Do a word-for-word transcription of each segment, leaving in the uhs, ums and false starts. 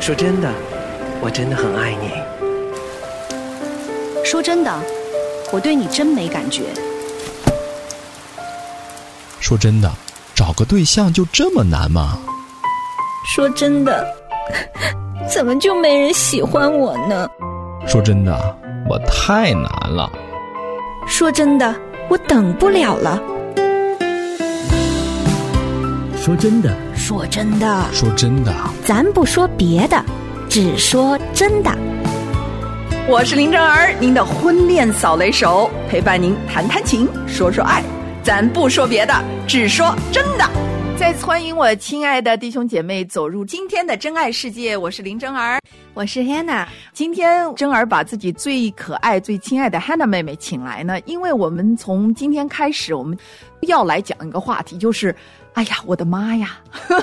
说真的，我真的很爱你。 说真的，我对你真没感觉。 说真的，找个对象就这么难吗？ 说真的，怎么就没人喜欢我呢？ 说真的，我太难了。 说真的，我等不了了。 说真的， 说真的， 说真的， 咱不说别的，只说真的。 我是林正儿，您的婚恋扫雷手，陪伴您谈谈情，说说爱，咱不说别的，只说真的。再次欢迎我亲爱的弟兄姐妹走入今天的真爱世界，我是林正儿， 我是 Hannah。 今天正儿把自己最可爱最亲爱的 Hannah 妹妹请来呢，因为我们从今天开始我们要来讲一个话题，就是哎呀我的妈呀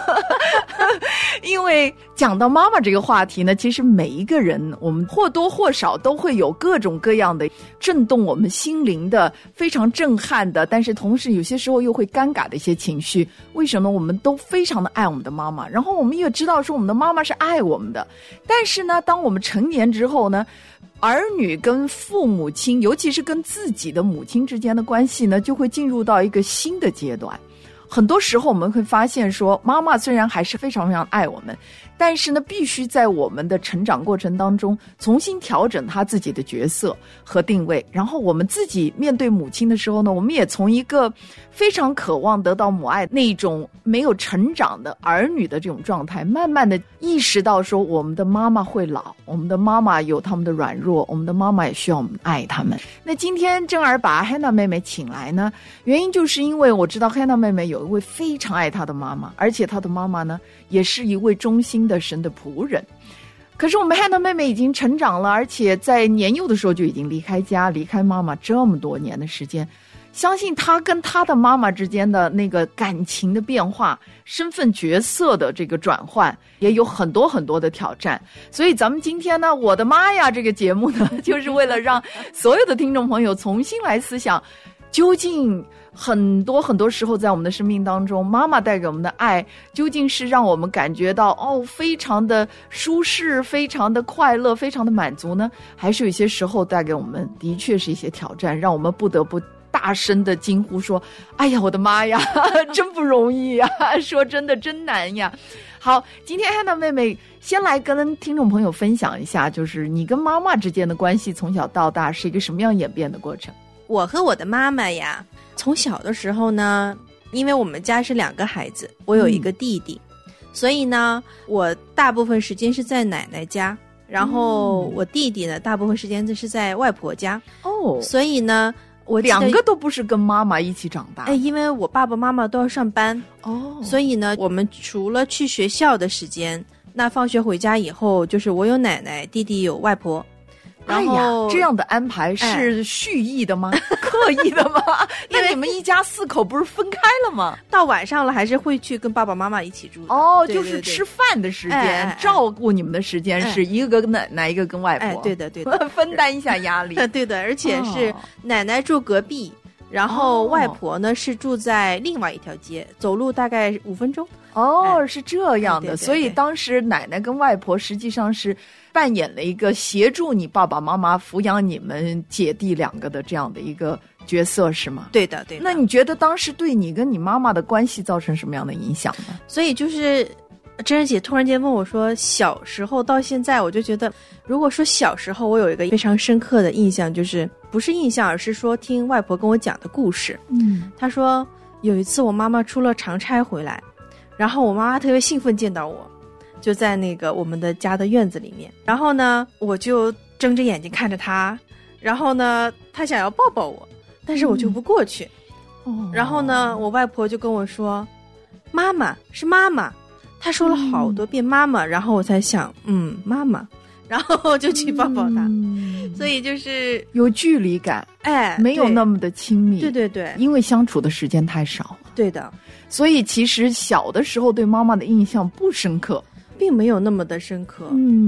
因为讲到妈妈这个话题呢，其实每一个人我们或多或少都会有各种各样的震动我们心灵的非常震撼的，但是同时有些时候又会尴尬的一些情绪。为什么我们都非常的爱我们的妈妈，然后我们也知道说我们的妈妈是爱我们的，但是呢当我们成年之后呢，儿女跟父母亲，尤其是跟自己的母亲之间的关系呢，就会进入到一个新的阶段。很多时候我们会发现说，妈妈虽然还是非常非常爱我们，但是呢必须在我们的成长过程当中重新调整她自己的角色和定位，然后我们自己面对母亲的时候呢，我们也从一个非常渴望得到母爱那种没有成长的儿女的这种状态，慢慢的意识到说我们的妈妈会老，我们的妈妈有他们的软弱，我们的妈妈也需要我们爱他们。那今天正儿把 Hannah 妹妹请来呢，原因就是因为我知道 Hannah 妹妹有一位非常爱她的妈妈，而且她的妈妈呢也是一位忠心的神的仆人。可是我们 Hannah 妹妹已经成长了，而且在年幼的时候就已经离开家离开妈妈这么多年的时间，相信她跟她的妈妈之间的那个感情的变化，身份角色的这个转换也有很多很多的挑战。所以咱们今天呢，我的妈呀这个节目呢，就是为了让所有的听众朋友重新来思想，究竟很多很多时候在我们的生命当中，妈妈带给我们的爱究竟是让我们感觉到哦非常的舒适，非常的快乐，非常的满足呢，还是有些时候带给我们的确是一些挑战，让我们不得不大声的惊呼说，哎呀我的妈呀真不容易呀，说真的真难呀。好，今天 Hannah 妹妹先来跟听众朋友分享一下，就是你跟妈妈之间的关系从小到大是一个什么样演变的过程。 我和我的妈妈呀，从小的时候呢，因为我们家是两个孩子，我有一个弟弟、嗯、所以呢我大部分时间是在奶奶家，然后我弟弟呢大部分时间是在外婆家。哦，所以呢我两个都不是跟妈妈一起长大。 哎，因为我爸爸妈妈都要上班。哦，所以呢我们除了去学校的时间，那放学回家以后就是我有奶奶，弟弟有外婆。 哎呀，这样的安排是蓄意的吗？哎、刻意的吗？那你们一家四口不是分开了吗？ 到晚上了还是会去跟爸爸妈妈一起住的。 哦， 对对对， 就是吃饭的时间、 哎、 照顾你们的时间、哎、是一个跟奶奶一个跟外婆。 哎，对的对的分担一下压力。 对的，而且是奶奶住隔壁、哦、然后外婆呢是住在另外一条街，走路大概五分钟。 哦、哎、是这样的、哎、对对对， 所以当时奶奶跟外婆实际上是扮演了一个协助你爸爸妈妈抚养你们姐弟两个的这样的一个角色，是吗？ 对的对的。 那你觉得当时对你跟你妈妈的关系造成什么样的影响呢？ 所以就是珍珍姐突然间问我说，小时候到现在，我就觉得如果说小时候我有一个非常深刻的印象，就是不是印象，而是说听外婆跟我讲的故事。嗯，她说有一次我妈妈出了长差回来，然后我妈妈特别兴奋见到我，就在那个我们的家的院子里面，然后呢我就睁着眼睛看着她，然后呢她想要抱抱我，但是我就不过去、嗯、然后呢我外婆就跟我说妈妈是妈妈，她说了好多遍妈妈、嗯、然后我才想嗯妈妈，然后就去抱抱她、嗯、所以就是有距离感， 哎， 没有那么的亲密。 对对对， 因为相处的时间太少了。 对的， 所以其实小的时候对妈妈的印象不深刻， 并没有那么的深刻。 嗯， 对。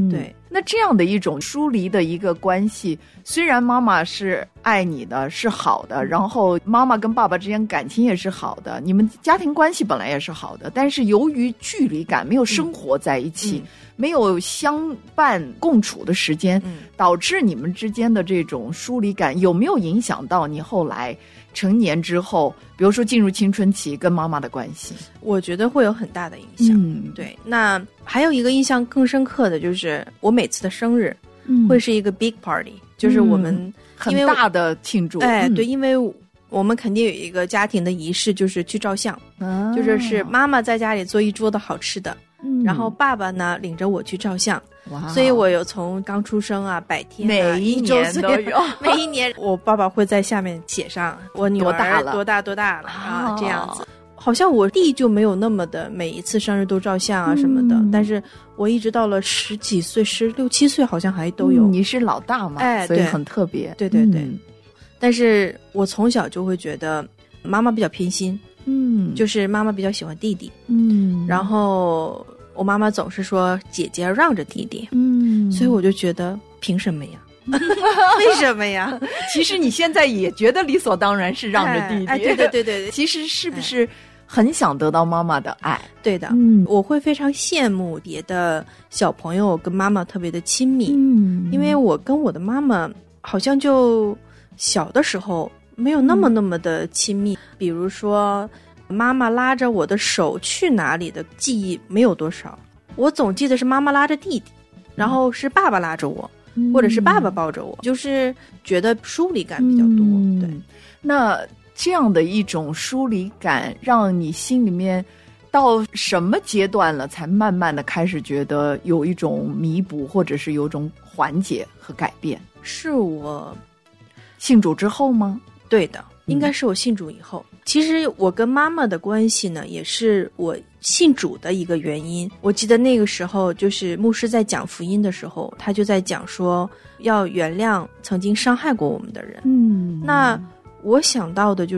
那这样的一种疏离的一个关系，虽然妈妈是爱你的，是好的，然后妈妈跟爸爸之间感情也是好的，你们家庭关系本来也是好的，但是由于距离感，没有生活在一起，嗯嗯、没有相伴共处的时间，嗯、导致你们之间的这种疏离感，有没有影响到你后来成年之后，比如说进入青春期跟妈妈的关系？ 我觉得会有很大的影响。 嗯， 对。那还有一个印象更深刻的就是，我每次的生日，嗯，会是一个 big party，嗯、就是我们很大的庆祝。 哎， 嗯、 对，因为我们肯定有一个家庭的仪式，就是去照相，啊、就是是妈妈在家里做一桌的好吃的，嗯、然后爸爸呢领着我去照相。哇！所以我有从刚出生啊、百天啊、 每一年都有， 每一年我爸爸会在下面写上我女儿多大了、多大多大了啊，这样子。好像我弟就没有那么的每一次生日都照相啊什么的，嗯、但是我一直到了十几岁、十六七岁，好像还都有。 嗯、你是老大嘛？ 哎， 所以很特别。 对对对。嗯、但是我从小就会觉得妈妈比较偏心，嗯，就是妈妈比较喜欢弟弟，嗯，然后。我妈妈总是说姐姐让着弟弟，嗯，所以我就觉得凭什么呀？为什么呀？ 其实你现在也觉得理所当然是让着弟弟， 哎，哎对对对对， 其实是不是很想得到妈妈的爱？ 对的，嗯，我会非常羡慕别的小朋友跟妈妈特别的亲密，嗯，因为我跟我的妈妈好像就小的时候没有那么那么的亲密，嗯、比如说。妈妈拉着我的手去哪里的记忆没有多少，我总记得是妈妈拉着弟弟，然后是爸爸拉着我，嗯、或者是爸爸抱着我，就是觉得疏离感比较多。嗯、对， 那这样的一种疏离感，让你心里面到什么阶段了，才慢慢的开始觉得有一种弥补，或者是有一种缓解和改变？ 是我信主之后吗？ 对的，应该是我信主以后。嗯其实我跟妈妈的关系呢，也是我信主的一个原因。我记得那个时候，就是牧师在讲福音的时候，他就在讲说要原谅曾经伤害过我们的人。嗯，那我想到的就是，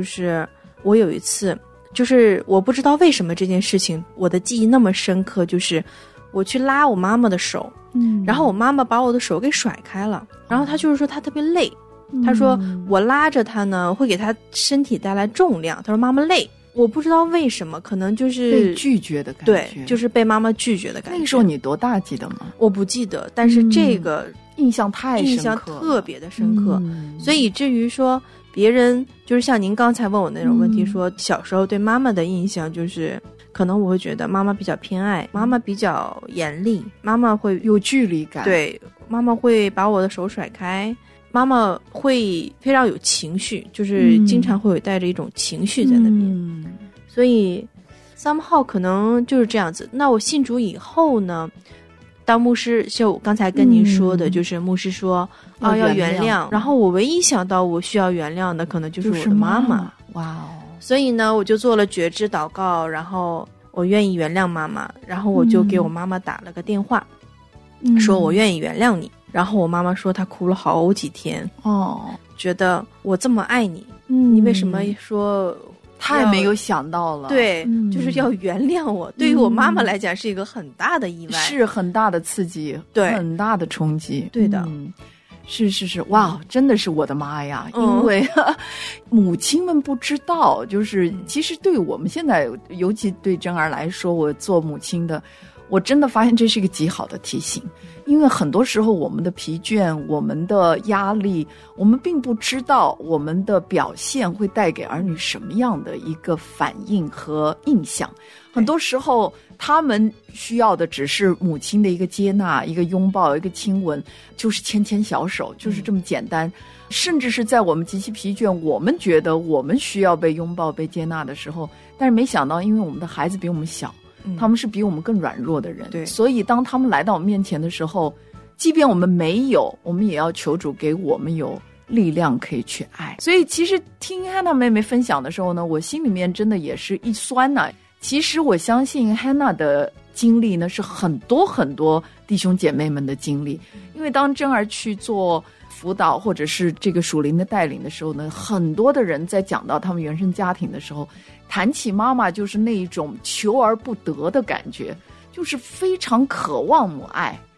我有一次，就是我不知道为什么这件事情我的记忆那么深刻，就是我去拉我妈妈的手，嗯，然后我妈妈把我的手给甩开了，然后她就是说她特别累。他说我拉着他呢会给他身体带来重量，他说妈妈累，我不知道为什么，可能就是被拒绝的感觉， 对，就是被妈妈拒绝的感觉。 那个时候你多大记得吗？ 我不记得，但是这个、 嗯、印象太深刻， 印象特别的深刻、嗯、所以以至于说别人就是像您刚才问我那种问题、嗯、说小时候对妈妈的印象就是可能我会觉得妈妈比较偏爱，妈妈比较严厉，妈妈会有距离感， 对，妈妈会把我的手甩开，妈妈会非常有情绪，就是经常会有带着一种情绪在那边、嗯、所以 somehow 可能就是这样子。那我信主以后呢，当牧师就我刚才跟您说的、嗯、就是牧师说啊要原谅，然后我唯一想到我需要原谅的可能就是我的妈妈、就是、妈妈哇哦，所以呢我就做了觉知祷告，然后我愿意原谅妈妈，然后我就给我妈妈打了个电话、嗯、说我愿意原谅你。然后我妈妈说她哭了好几天哦，觉得我这么爱你、嗯、你为什么说太没有想到了， 对、嗯、就是要原谅我、嗯、对于我妈妈来讲是一个很大的意外， 是很大的刺激，对，很大的冲击， 对的、 嗯、是是是，哇，真的是我的妈呀、嗯、因为母亲们不知道，就是其实对我们现在尤其对珍儿来说，我做母亲的我真的发现这是一个极好的提醒，因为很多时候我们的疲倦，我们的压力，我们并不知道我们的表现会带给儿女什么样的一个反应和印象。很多时候他们需要的只是母亲的一个接纳，一个拥抱，一个亲吻，就是牵牵小手，就是这么简单、嗯、甚至是在我们极其疲倦，我们觉得我们需要被拥抱被接纳的时候，但是没想到因为我们的孩子比我们小，他们是比我们更软弱的人，对，所以当他们来到我们面前的时候，即便我们没有，我们也要求主给我们有力量可以去爱。所以其实听 Hannah 妹妹分享的时候呢，我心里面真的也是一酸呐、啊。其实我相信 Hannah 的经历呢是很多很多弟兄姐妹们的经历，因为当珍儿去做辅导或者是这个属灵的带领的时候呢，很多的人在讲到他们原生家庭的时候，谈起妈妈就是那一种求而不得的感觉，就是非常渴望母爱，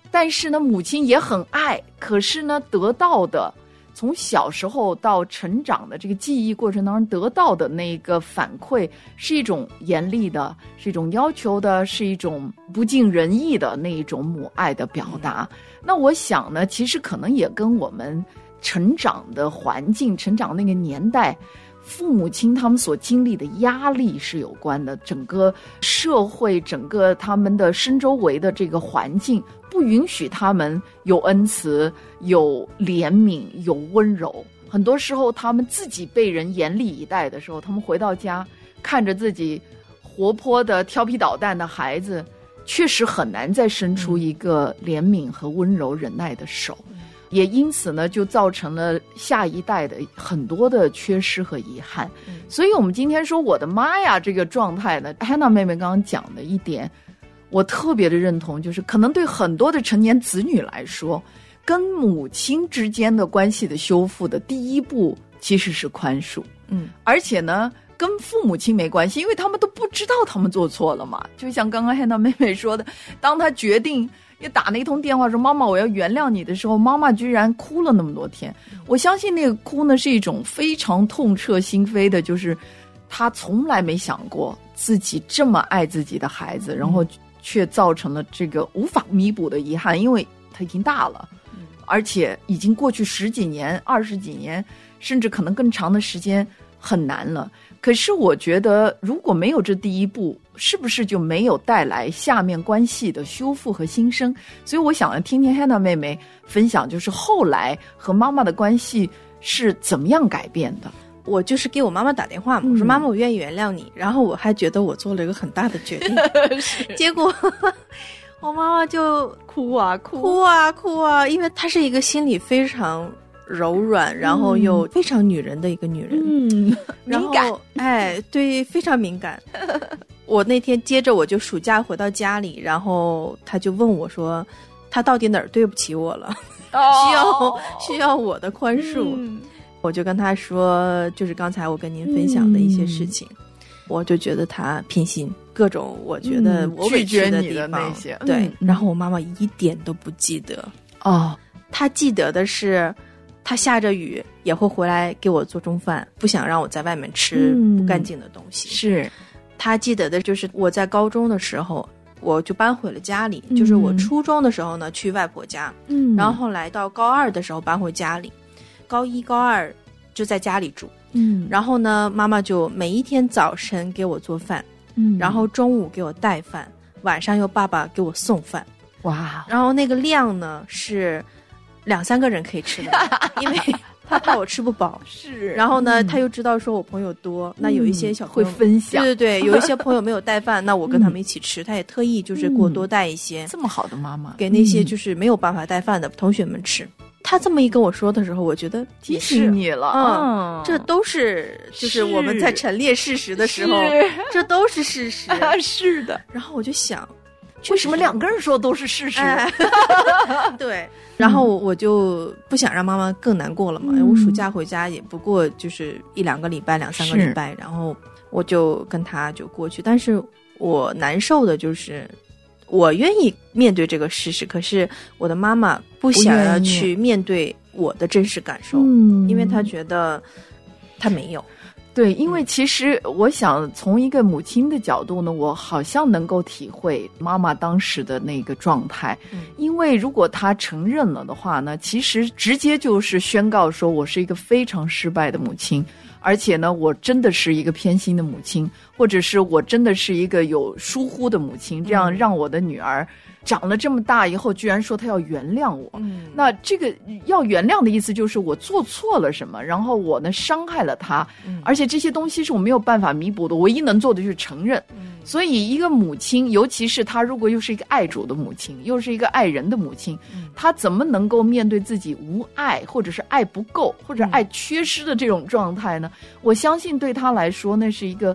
但是呢，母亲也很爱，可是呢，得到的从小时候到成长的这个记忆过程当中得到的那个反馈，是一种严厉的，是一种要求的，是一种不尽人意的那一种母爱的表达。那我想呢，其实可能也跟我们成长的环境、成长那个年代，父母亲他们所经历的压力是有关的。整个社会，整个他们的身周围的这个环境，不允许他们有恩慈、有怜悯、有温柔。很多时候，他们自己被人严厉以待的时候，他们回到家，看着自己活泼的、调皮捣蛋的孩子，确实很难再伸出一个怜悯和温柔、忍耐的手。也因此呢，就造成了下一代的很多的缺失和遗憾。嗯、所以我们今天说我的妈呀这个状态呢， Hannah 妹妹刚刚讲的一点我特别的认同，就是可能对很多的成年子女来说，跟母亲之间的关系的修复的第一步其实是宽恕。嗯，而且呢跟父母亲没关系，因为他们都不知道他们做错了嘛。就像刚刚 Hannah 妹妹说的，当她决定也打那一通电话说妈妈我要原谅你的时候，妈妈居然哭了那么多天。我相信那个哭呢是一种非常痛彻心扉的，就是她从来没想过自己这么爱自己的孩子，然后却造成了这个无法弥补的遗憾，因为她已经大了，而且已经过去十几年、二十几年，甚至可能更长的时间，很难了。可是我觉得如果没有这第一步，是不是就没有带来下面关系的修复和新生？所以我想听听 Hannah 妹妹分享，就是后来和妈妈的关系是怎么样改变的。 我就是给我妈妈打电话嘛，我说妈妈我愿意原谅你，然后我还觉得我做了一个很大的决定结果我妈妈就哭啊哭哭啊哭啊，因为她是一个心里非常柔软，然后又非常女人的一个女人。嗯， 敏感， 哎，对，非常敏感。我那天接着我就暑假回到家里，然后她就问我说，她到底哪儿对不起我了？哦、需要需要我的宽恕。嗯、我就跟她说，就是刚才我跟您分享的一些事情，嗯、我就觉得她偏心，各种我觉得我委屈的地方，嗯、 那些对、 嗯。 然后我妈妈一点都不记得哦，她记得的是。他下着雨也会回来给我做中饭，不想让我在外面吃不干净的东西。嗯、是，他记得的就是我在高中的时候，我就搬回了家里。嗯、就是我初中的时候呢，去外婆家，嗯，然后后来到高二的时候搬回家里，高一、高二就在家里住。嗯，然后呢，妈妈就每一天早晨给我做饭，嗯，然后中午给我带饭，晚上又爸爸给我送饭。哇，然后那个量呢是。两三个人可以吃的，因为他怕我吃不饱。是，然后呢，嗯、他又知道说我朋友多，嗯、那有一些小朋友会分享。 对对对，有一些朋友没有带饭，那我跟他们一起吃。嗯、他也特意就是给我多带一些。 嗯、这么好的妈妈， 给那些就是没有办法带饭的同学们吃。嗯、他这么一跟我说的时候，我觉得提醒你了， 嗯，这都是就是我们在陈列事实的时候，这都是事实。 是的。 然后我就想。 为什么两个人说都是事实？ 哎、对，然后我就不想让妈妈更难过了嘛。嗯、我暑假回家也不过就是一两个礼拜、两三个礼拜，然后我就跟他就过去。但是我难受的就是，我愿意面对这个事实，可是我的妈妈不想要去面对我的真实感受，嗯、因为她觉得她没有。 对，因为其实我想从一个母亲的角度呢，我好像能够体会妈妈当时的那个状态。嗯、因为如果她承认了的话呢，其实直接就是宣告说我是一个非常失败的母亲，而且呢，我真的是一个偏心的母亲，或者是我真的是一个有疏忽的母亲，这样让我的女儿长了这么大以后居然说她要原谅我。嗯、那这个要原谅的意思就是我做错了什么，然后我呢伤害了她，嗯、而且这些东西是我没有办法弥补的，唯一能做的就是承认。嗯、所以一个母亲，尤其是她如果又是一个爱主的母亲，又是一个爱人的母亲，嗯、她怎么能够面对自己无爱，或者是爱不够，或者爱缺失的这种状态呢？我相信对她来说那是一个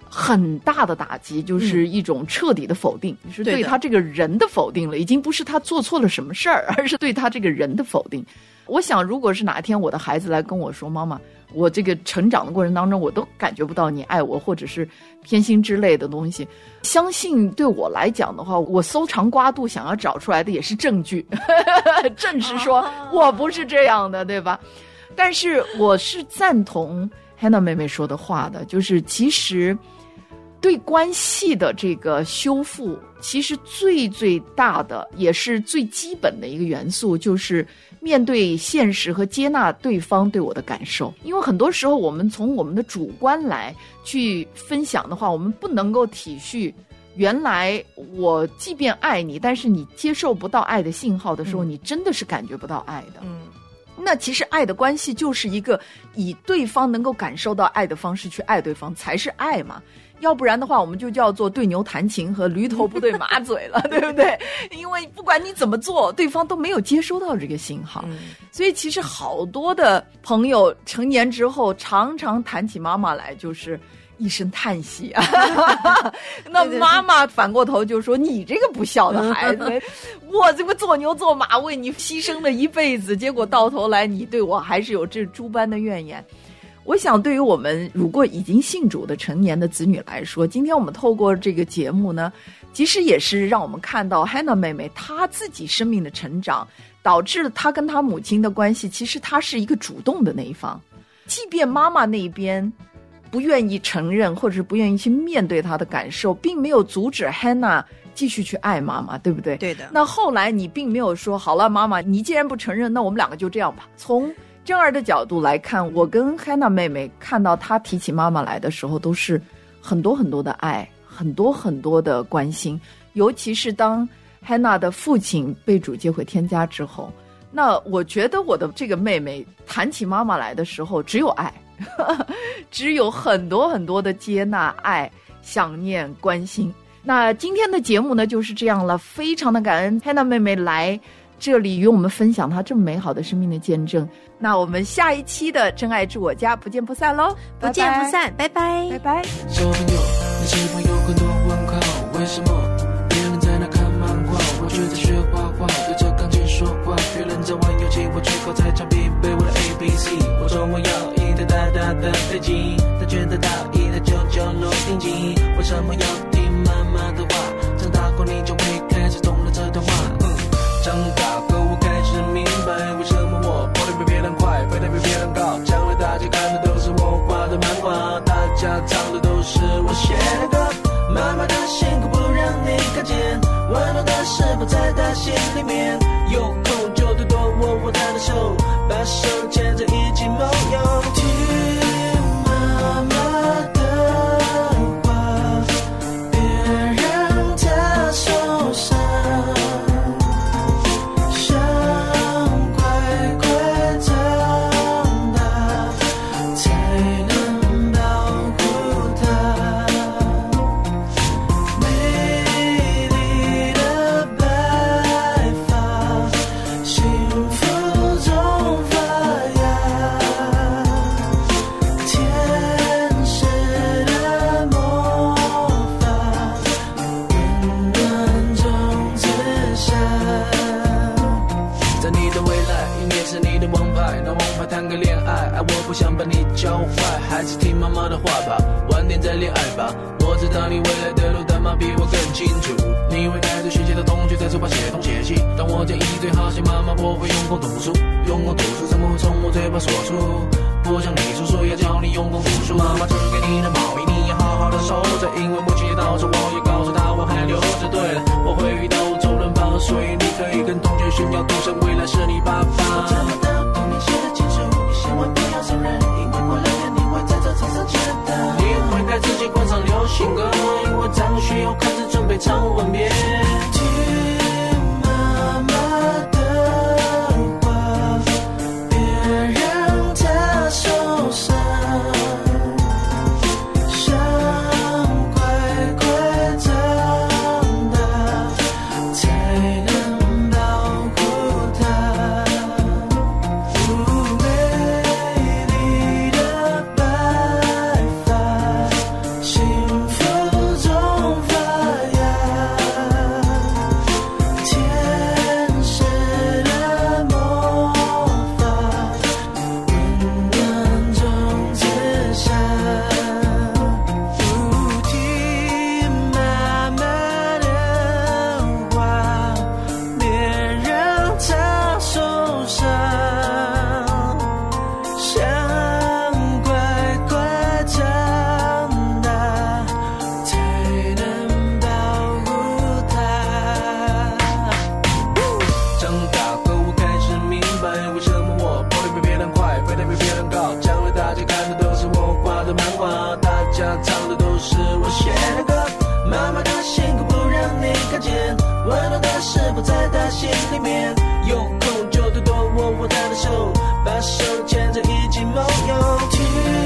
很大的打击，就是一种彻底的否定，嗯、是对他这个人的否定了，已经不是他做错了什么事儿，而是对他这个人的否定。我想，如果是哪一天我的孩子来跟我说，妈妈，我这个成长的过程当中，我都感觉不到你爱我，或者是偏心之类的东西，相信对我来讲的话，我搜肠刮肚想要找出来的也是证据，证实说我不是这样的，对吧？但是我是赞同 Hannah 妹妹说的话的，就是其实对关系的这个修复，其实最最大的也是最基本的一个元素，就是面对现实和接纳对方对我的感受。因为很多时候我们从我们的主观来去分享的话，我们不能够体恤原来我即便爱你，但是你接受不到爱的信号的时候，嗯、你真的是感觉不到爱的。嗯，那其实爱的关系就是一个以对方能够感受到爱的方式去爱对方才是爱嘛。要不然的话，我们就叫做对牛弹琴和驴头不对马嘴了，对不对？因为不管你怎么做，对方都没有接收到这个信号。嗯、所以其实好多的朋友成年之后，常常谈起妈妈来，就是一声叹息啊。那妈妈反过头就说：“你这个不孝的孩子，我这个做牛做马为你牺牲了一辈子，结果到头来你对我还是有这诸般的怨言。”我想对于我们如果已经信主的成年的子女来说，今天我们透过这个节目呢，其实也是让我们看到 Hannah 妹妹她自己生命的成长，导致了她跟她母亲的关系，其实她是一个主动的那一方。即便妈妈那边不愿意承认或者是不愿意去面对她的感受，并没有阻止 Hannah 继续去爱妈妈，对不对？ 对的。 那后来你并没有说，好了妈妈，你既然不承认，那我们两个就这样吧。从真儿的角度来看，我跟 Hannah 妹妹看到她提起妈妈来的时候，都是很多很多的爱，很多很多的关心。尤其是当 Hannah 的父亲被主接回天家之后，那我觉得我的这个妹妹谈起妈妈来的时候，只有爱，只有很多很多的接纳、爱、想念、关心。那今天的节目呢，就是这样了，非常的感恩 Hannah 妹妹来这里与我们分享她这么美好的生命的见证。那我们下一期的真爱住我家不见不散喽， 不见不散，拜拜拜拜。 小朋友，你是否有很多问号？为什么别人在那看漫画，我却在学画画，对着钢琴说话？别人在玩游戏，我却靠在墙壁背我的 A B C。我说我要一台大大的飞机，他觉得大一台九九落定机。为什么要听妈妈的话？长大后你就会开始懂了这段话。嗯，长大后我开始明白，为什么我跑得比别人快，飞得比别人高。将来大家看的都是我画的漫画，大家唱的都是我写的歌。妈妈的辛苦不让你看见，温暖的是否在她心里面？有空就多多握握她的手，把手牵着一起梦游。听妈妈的话，别让她受伤。想把你教坏，还是听妈妈的话吧，晚点再恋爱吧。我知道你未来的路，但妈比我更清楚。你会带着学习的同学在书包写东写西，当我建议最好写妈妈，我会用功读书，用功读书怎么会从我嘴巴说出？不像你叔叔要教你用功读书，妈妈织给你的毛衣你要好好的收着，因为母亲节到时我也告诉她我还留着。对了，我会遇到周润发，所以你可以跟同学炫耀，赌神未来是你爸爸。我找不到童年写的清楚，你千万不要承认，因为过两天你会在这场上见到。你会给自己换上流行歌，因为张学友开始准备唱吻别。听妈妈的话，别让她受伤，想快快长大，才能保护她。美丽的白发，幸温暖的是否在他心里面？有空就多多握握他的手，把手牵着一起梦游。